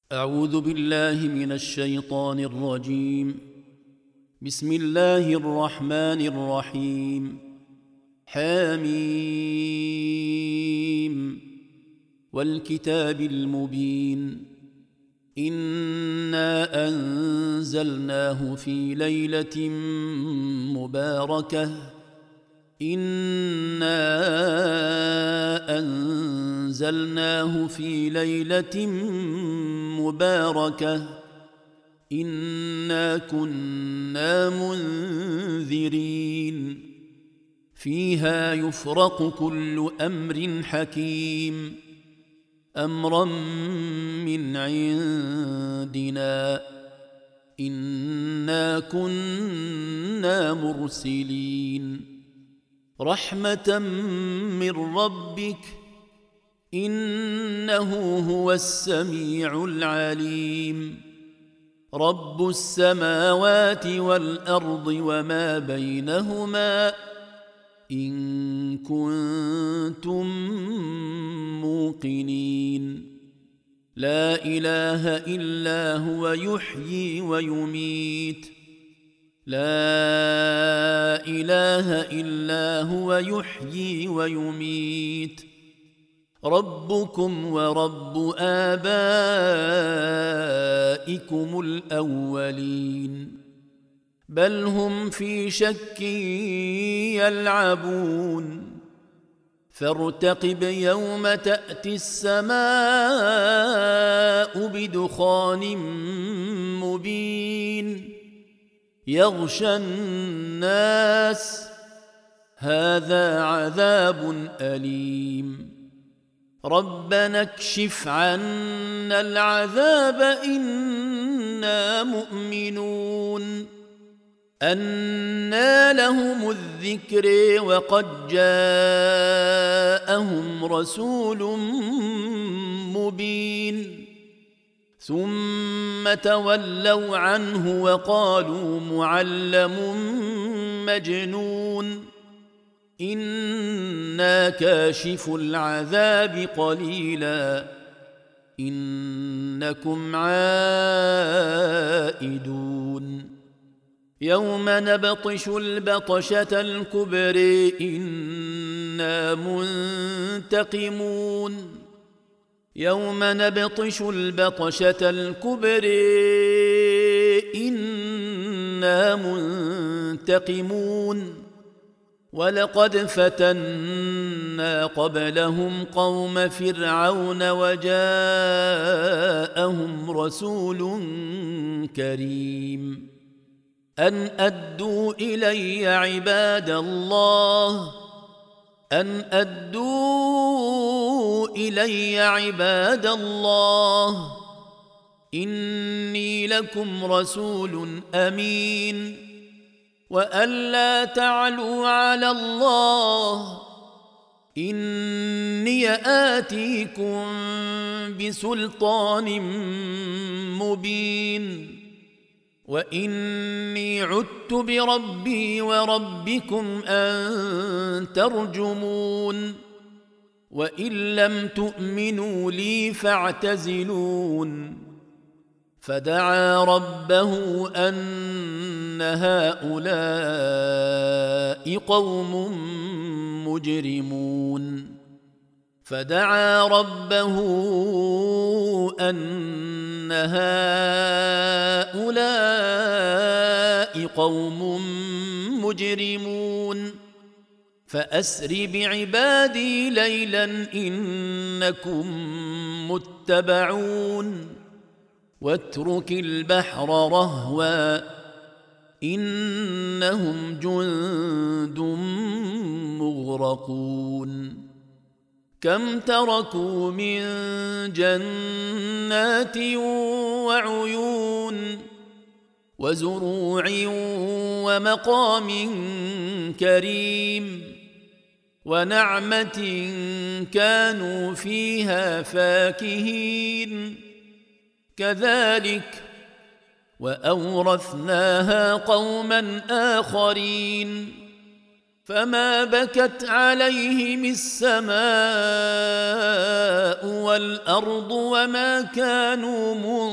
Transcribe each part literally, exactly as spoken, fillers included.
أعوذ بالله من الشيطان الرجيم. بسم الله الرحمن الرحيم. حميم والكتاب المبين. إنا أنزلناه في ليلة مباركة إنا أنزلناه في ليلة مباركة إنا كنا منذرين فيها يفرق كل أمر حكيم أمرا من عندنا إنا كنا مرسلين رحمة من ربك إنه هو السميع العليم رب السماوات والأرض وما بينهما إن كنتم موقنين لا إله إلا هو يحيي ويميت لا إله إلا هو يحيي ويميت ربكم ورب آبائكم الأولين بل هم في شك يلعبون فارتقب يوم تأتي السماء بدخان مبين يغشى الناس هذا عذاب أليم ربنا اكشف عنا العذاب إنا مؤمنون أنى لهم الذكر وقد جاءهم رسول مبين ثم تولوا عنه وقالوا معلم مجنون إنا كاشف العذاب قليلا إنكم عائدون يوم نبطش البطشة الكبر إنا منتقمون يوم نبطش البطشة الكبر إنا منتقمون ولقد فتنا قبلهم قوم فرعون وجاءهم رسول كريم أن أدوا إلي عباد الله أن أدوا إلي عباد الله إني لكم رسول أمين وأن لا تعلوا على الله إني آتيكم بسلطان مبين وإني عدت بربي وربكم أن ترجمون وإن لم تؤمنوا لي فاعتزلون فدعا ربه أن هؤلاء قوم مجرمون فدعا ربه أن هؤلاء قوم مجرمون فأسر بعبادي ليلا إنكم متبعون واترك البحر رهوا إنهم جند مغرقون كم تركوا من جنات وعيون وزروع ومقام كريم ونعمة كانوا فيها فاكهين كذلك وأورثناها قوما آخرين فما بكت عليهم السماء والأرض وما كانوا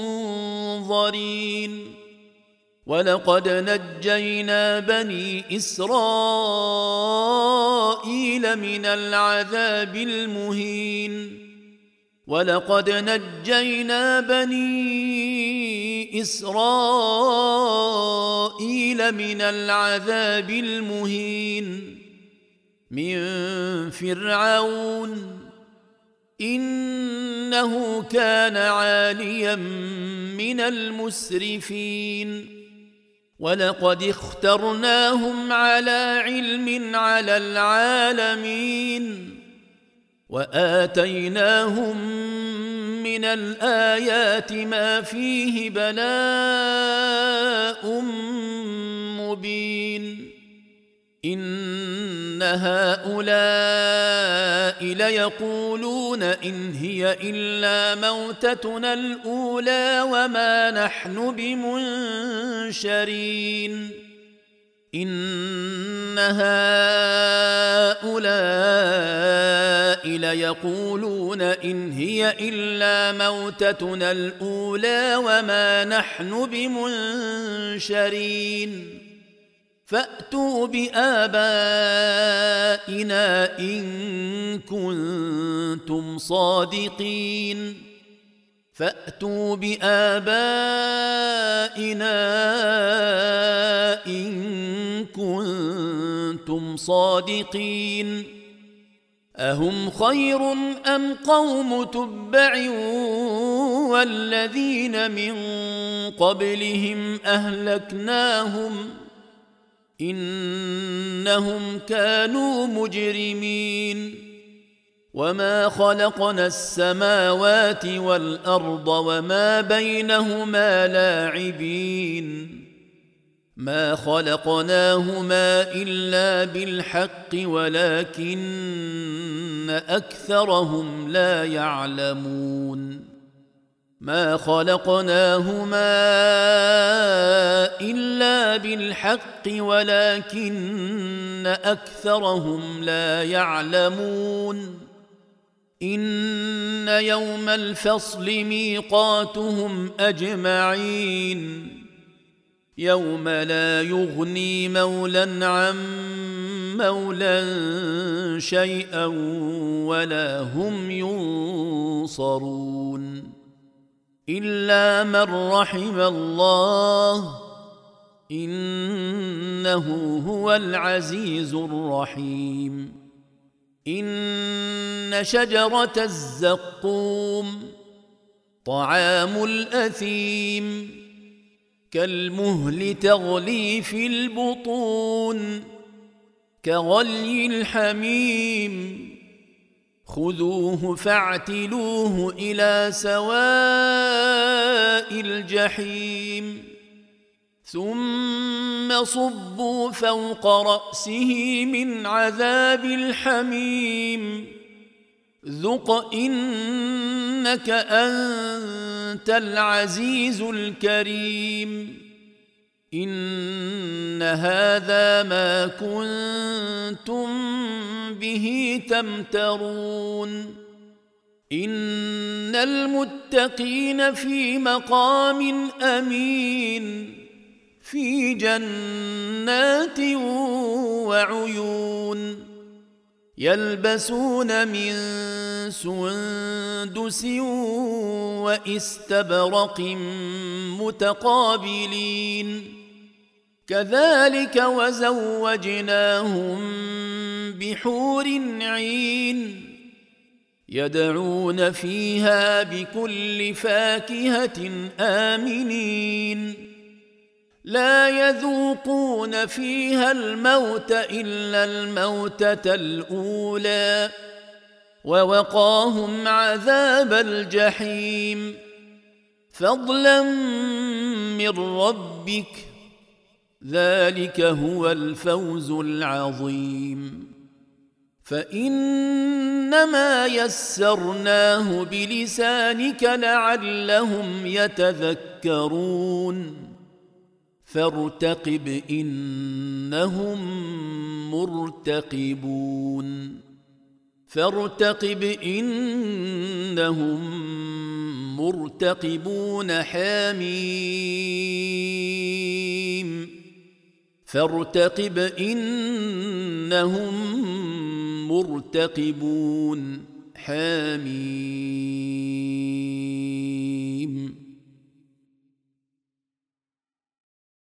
منظرين ولقد نجينا بني إسرائيل من العذاب المهين ولقد نجينا بني إسرائيل من العذاب المهين من فرعون إنه كان عاليا من المسرفين ولقد اخترناهم على علم على العالمين وآتيناهم من الآيات ما فيه بلاء مبين إن هؤلاء ليقولون إن هي إلا موتتنا الأولى وما نحن بمنشرين إن هؤلاء ليقولون إن هي إلا موتتنا الأولى وما نحن بمنشرين فأتوا بآبائنا إن كنتم صادقين فأتوا بآبائنا إن كنتم صادقين أهم خير أم قوم تبع والذين من قبلهم أهلكناهم إنهم كانوا مجرمين وما خلقنا السماوات والأرض وما بينهما لاعبين ما خلقناهما إلا بالحق ولكن أكثرهم لا يعلمون ما خلقناهما إلا بالحق ولكن أكثرهم لا يعلمون إن يوم الفصل ميقاتهم أجمعين يوم لا يغني مولى عن مولى شيئا ولا هم ينصرون إلا من رحم الله إنه هو العزيز الرحيم إن شجرة الزقوم طعام الأثيم كالمهل تغلي في البطون كغلي الحميم خذوه فاعتلوه إلى سواء الجحيم ثم صبوا فوق رأسه من عذاب الحميم ذق إنك أنت العزيز الكريم إن هذا ما كنتم به تمترون إن المتقين في مقام أمين في جنات وعيون يلبسون من سندس واستبرق متقابلين كذلك وزوجناهم بحور عين يدعون فيها بكل فاكهة آمنين لا يذوقون فيها الموت إلا الموتة الأولى ووقاهم عذاب الجحيم فضلا من ربك ذلك هو الفوز العظيم فإنما يسرناه بلسانك لعلهم يتذكرون فارتقب إنهم مرتقبون فارتقب إنهم مرتقبون حميم فارتقب إنهم مرتقبون حميم